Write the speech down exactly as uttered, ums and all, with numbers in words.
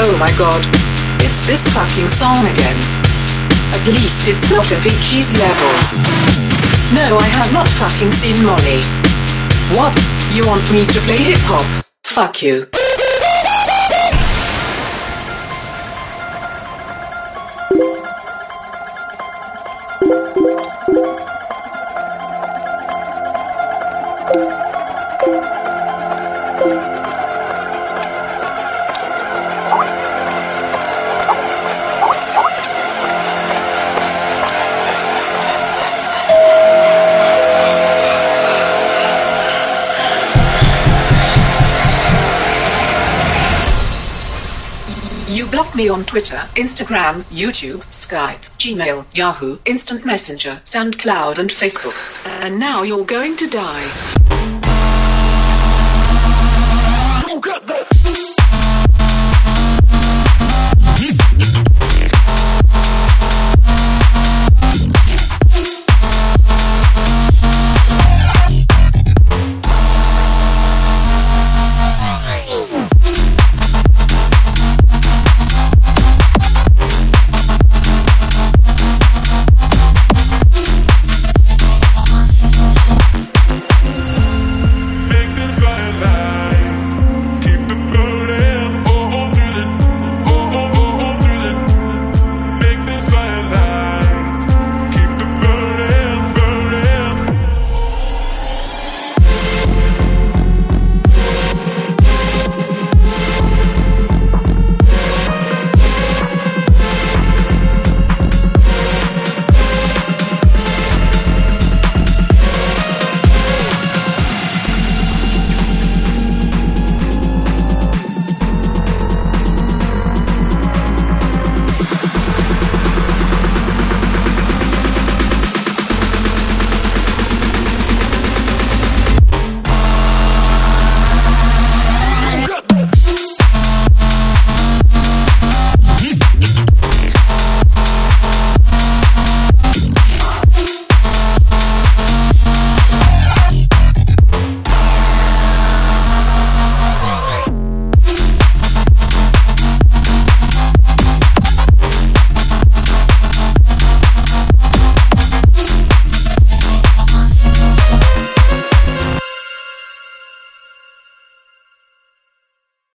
Oh my god. It's this fucking song again. At least it's not Avicii's Levels. No, I have not fucking seen Molly. What? You want me to play hip hop? Fuck you. You blocked me on Twitter, Instagram, YouTube, Skype, Gmail, Yahoo, Instant Messenger, SoundCloud and Facebook. And now you're going to die.